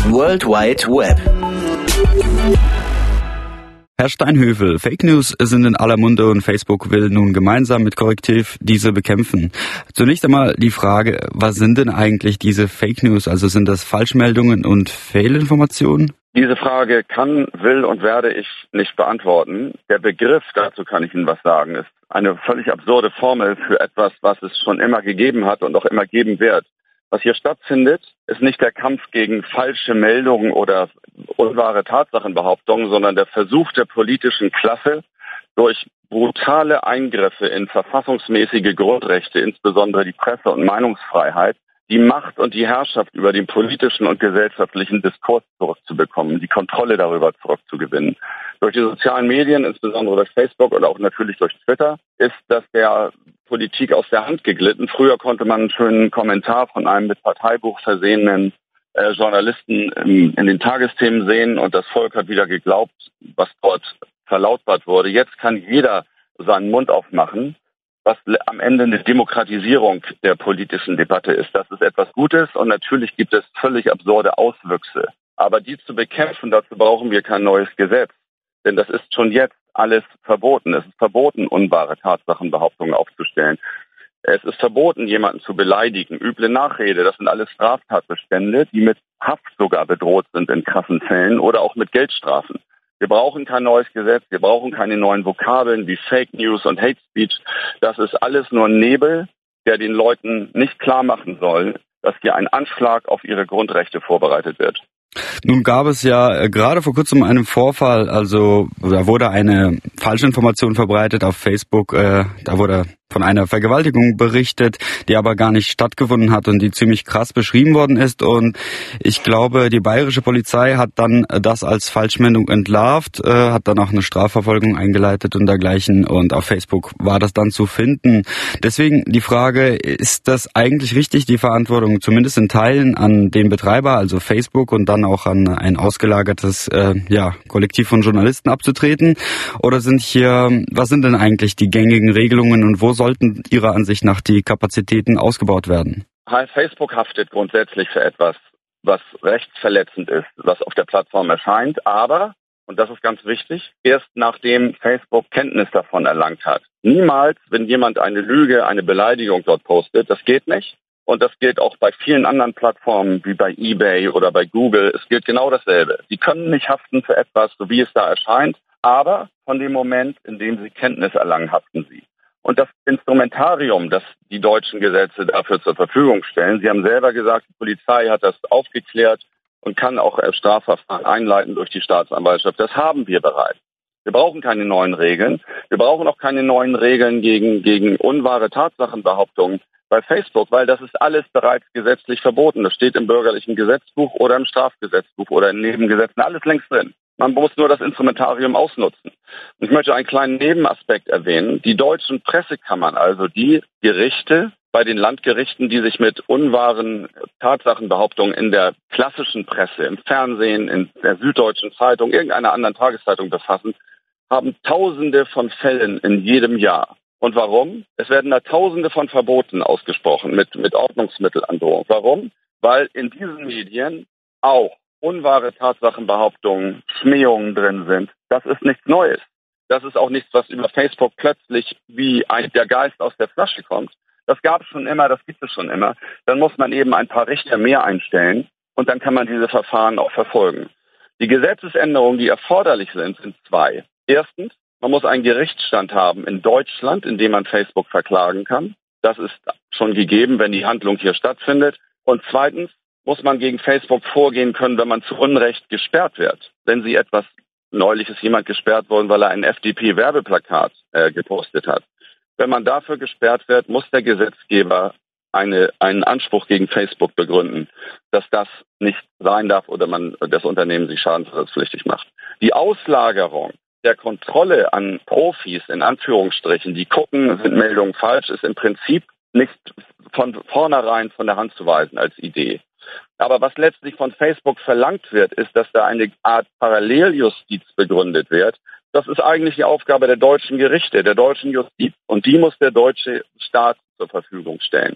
World Wide Web. Herr Steinhövel, Fake News sind in aller Munde und Facebook will nun gemeinsam mit Correctiv diese bekämpfen. Zunächst einmal die Frage, was sind denn eigentlich diese Fake News? Also sind das Falschmeldungen und Fehlinformationen? Diese Frage kann, will und werde ich nicht beantworten. Der Begriff, dazu kann ich Ihnen was sagen, ist eine völlig absurde Formel für etwas, was es schon immer gegeben hat und auch immer geben wird. Was hier stattfindet, ist nicht der Kampf gegen falsche Meldungen oder unwahre Tatsachenbehauptungen, sondern der Versuch der politischen Klasse, durch brutale Eingriffe in verfassungsmäßige Grundrechte, insbesondere die Presse- und Meinungsfreiheit, die Macht und die Herrschaft über den politischen und gesellschaftlichen Diskurs zurückzubekommen, die Kontrolle darüber zurückzugewinnen. Durch die sozialen Medien, insbesondere durch Facebook oder auch natürlich durch Twitter, ist das der Politik aus der Hand geglitten. Früher konnte man einen schönen Kommentar von einem mit Parteibuch versehenen Journalisten in den Tagesthemen sehen und das Volk hat wieder geglaubt, was dort verlautbart wurde. Jetzt kann jeder seinen Mund aufmachen, was am Ende eine Demokratisierung der politischen Debatte ist. Das ist etwas Gutes und natürlich gibt es völlig absurde Auswüchse. Aber die zu bekämpfen, dazu brauchen wir kein neues Gesetz. Denn das ist schon jetzt alles verboten. Es ist verboten, unwahre Tatsachenbehauptungen aufzustellen. Es ist verboten, jemanden zu beleidigen. Üble Nachrede, das sind alles Straftatbestände, die mit Haft sogar bedroht sind in krassen Fällen oder auch mit Geldstrafen. Wir brauchen kein neues Gesetz, wir brauchen keine neuen Vokabeln wie Fake News und Hate Speech. Das ist alles nur Nebel, der den Leuten nicht klar machen soll, dass hier ein Anschlag auf ihre Grundrechte vorbereitet wird. Nun gab es ja gerade vor kurzem einen Vorfall, also da wurde eine Falschinformation verbreitet auf Facebook, da wurde von einer Vergewaltigung berichtet, die aber gar nicht stattgefunden hat und die ziemlich krass beschrieben worden ist. Und ich glaube, die bayerische Polizei hat dann das als Falschmeldung entlarvt, hat dann auch eine Strafverfolgung eingeleitet und dergleichen. Und auf Facebook war das dann zu finden. Deswegen die Frage, ist das eigentlich richtig, die Verantwortung zumindest in Teilen an den Betreiber, also Facebook, und dann auch an ein ausgelagertes Kollektiv von Journalisten abzutreten? Oder was sind denn eigentlich die gängigen Regelungen und wo sollten Ihrer Ansicht nach die Kapazitäten ausgebaut werden? Facebook haftet grundsätzlich für etwas, was rechtsverletzend ist, was auf der Plattform erscheint, aber, und das ist ganz wichtig, erst nachdem Facebook Kenntnis davon erlangt hat. Niemals, wenn jemand eine Lüge, eine Beleidigung dort postet, das geht nicht. Und das gilt auch bei vielen anderen Plattformen wie bei eBay oder bei Google. Es gilt genau dasselbe. Sie können nicht haften für etwas, so wie es da erscheint, aber von dem Moment, in dem Sie Kenntnis erlangen, haften Sie. Und das Instrumentarium, das die deutschen Gesetze dafür zur Verfügung stellen, Sie haben selber gesagt, die Polizei hat das aufgeklärt und kann auch Strafverfahren einleiten durch die Staatsanwaltschaft. Das haben wir bereits. Wir brauchen keine neuen Regeln. Wir brauchen auch keine neuen Regeln gegen unwahre Tatsachenbehauptungen bei Facebook, weil das ist alles bereits gesetzlich verboten. Das steht im bürgerlichen Gesetzbuch oder im Strafgesetzbuch oder in Nebengesetzen, alles längst drin. Man muss nur das Instrumentarium ausnutzen. Und ich möchte einen kleinen Nebenaspekt erwähnen. Die deutschen Pressekammern, also die Gerichte bei den Landgerichten, die sich mit unwahren Tatsachenbehauptungen in der klassischen Presse, im Fernsehen, in der Süddeutschen Zeitung, irgendeiner anderen Tageszeitung befassen, haben Tausende von Fällen in jedem Jahr. Und warum? Es werden da Tausende von Verboten ausgesprochen mit Ordnungsmittelandrohung. Warum? Weil in diesen Medien auch unwahre Tatsachenbehauptungen, Schmähungen drin sind. Das ist nichts Neues. Das ist auch nichts, was über Facebook plötzlich wie der Geist aus der Flasche kommt. Das gab es schon immer, das gibt es schon immer. Dann muss man eben ein paar Richter mehr einstellen und dann kann man diese Verfahren auch verfolgen. Die Gesetzesänderungen, die erforderlich sind zwei. Erstens, man muss einen Gerichtsstand haben in Deutschland, in dem man Facebook verklagen kann. Das ist schon gegeben, wenn die Handlung hier stattfindet. Und zweitens muss man gegen Facebook vorgehen können, wenn man zu Unrecht gesperrt wird. Neulich ist jemand gesperrt worden, weil er ein FDP-Werbeplakat gepostet hat. Wenn man dafür gesperrt wird, muss der Gesetzgeber einen Anspruch gegen Facebook begründen, dass das nicht sein darf oder das Unternehmen sich schadensersatzpflichtig macht. Die Auslagerung der Kontrolle an Profis, in Anführungsstrichen, die gucken, sind Meldungen falsch, ist im Prinzip nicht von vornherein von der Hand zu weisen als Idee. Aber was letztlich von Facebook verlangt wird, ist, dass da eine Art Paralleljustiz begründet wird. Das ist eigentlich die Aufgabe der deutschen Gerichte, der deutschen Justiz. Und die muss der deutsche Staat zur Verfügung stellen.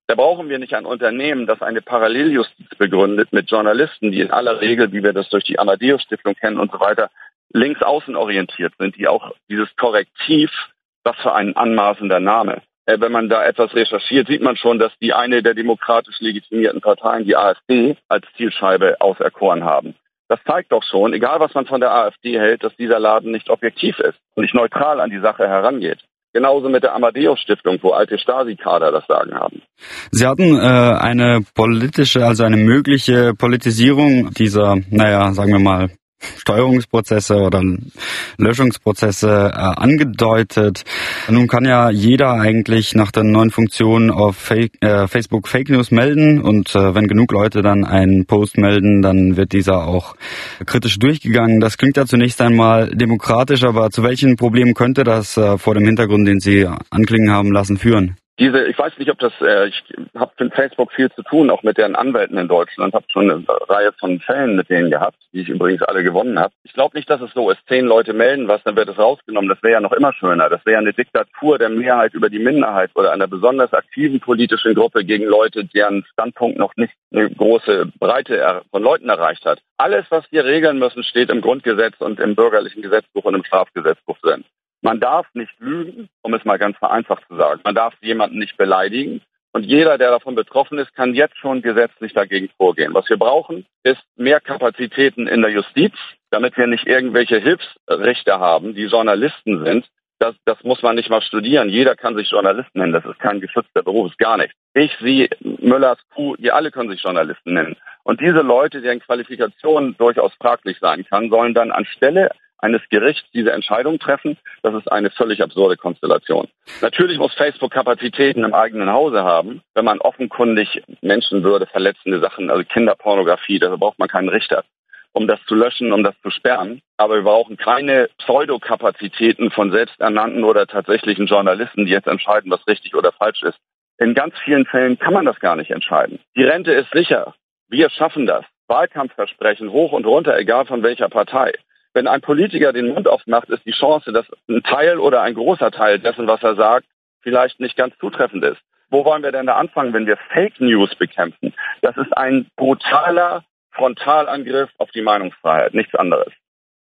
Da brauchen wir nicht ein Unternehmen, das eine Paralleljustiz begründet mit Journalisten, die in aller Regel, wie wir das durch die Amadeus-Stiftung kennen und so weiter, links außen orientiert sind, die auch dieses Korrektiv, was für ein anmaßender Name. Wenn man da etwas recherchiert, sieht man schon, dass die eine der demokratisch legitimierten Parteien, die AfD, als Zielscheibe auserkoren haben. Das zeigt doch schon, egal was man von der AfD hält, dass dieser Laden nicht objektiv ist und nicht neutral an die Sache herangeht. Genauso mit der Amadeus-Stiftung, wo alte Stasi-Kader das Sagen haben. Sie hatten eine politische, also eine mögliche Politisierung dieser, sagen wir mal, Steuerungsprozesse oder Löschungsprozesse angedeutet. Nun kann ja jeder eigentlich nach der neuen Funktion auf Facebook Fake News melden und wenn genug Leute dann einen Post melden, dann wird dieser auch kritisch durchgegangen. Das klingt ja zunächst einmal demokratisch, aber zu welchen Problemen könnte das vor dem Hintergrund, den Sie anklingen haben lassen, führen? Ich weiß nicht, ob das, ich habe mit Facebook viel zu tun, auch mit deren Anwälten in Deutschland, habe schon eine Reihe von Fällen mit denen gehabt, die ich übrigens alle gewonnen habe. Ich glaube nicht, dass es so ist, 10 Leute melden was, dann wird es rausgenommen. Das wäre ja noch immer schöner. Das wäre eine Diktatur der Mehrheit über die Minderheit oder einer besonders aktiven politischen Gruppe gegen Leute, deren Standpunkt noch nicht eine große Breite von Leuten erreicht hat. Alles, was wir regeln müssen, steht im Grundgesetz und im bürgerlichen Gesetzbuch und im Strafgesetzbuch drin. Man darf nicht lügen, um es mal ganz vereinfacht zu sagen. Man darf jemanden nicht beleidigen. Und jeder, der davon betroffen ist, kann jetzt schon gesetzlich dagegen vorgehen. Was wir brauchen, ist mehr Kapazitäten in der Justiz, damit wir nicht irgendwelche Hilfsrichter haben, die Journalisten sind. Das muss man nicht mal studieren. Jeder kann sich Journalist nennen. Das ist kein geschützter Beruf, ist gar nichts. Ich, Sie, Müllers, Kuh, die alle können sich Journalisten nennen. Und diese Leute, deren Qualifikation durchaus fraglich sein kann, sollen dann anstelle eines Gerichts diese Entscheidung treffen. Das ist eine völlig absurde Konstellation. Natürlich muss Facebook Kapazitäten im eigenen Hause haben, wenn man offenkundig Menschenwürde verletzende Sachen, also Kinderpornografie, da braucht man keinen Richter, um das zu löschen, um das zu sperren. Aber wir brauchen keine Pseudokapazitäten von selbsternannten oder tatsächlichen Journalisten, die jetzt entscheiden, was richtig oder falsch ist. In ganz vielen Fällen kann man das gar nicht entscheiden. Die Rente ist sicher. Wir schaffen das. Wahlkampfversprechen hoch und runter, egal von welcher Partei. Wenn ein Politiker den Mund aufmacht, ist die Chance, dass ein Teil oder ein großer Teil dessen, was er sagt, vielleicht nicht ganz zutreffend ist. Wo wollen wir denn da anfangen, wenn wir Fake News bekämpfen? Das ist ein brutaler Frontalangriff auf die Meinungsfreiheit, nichts anderes.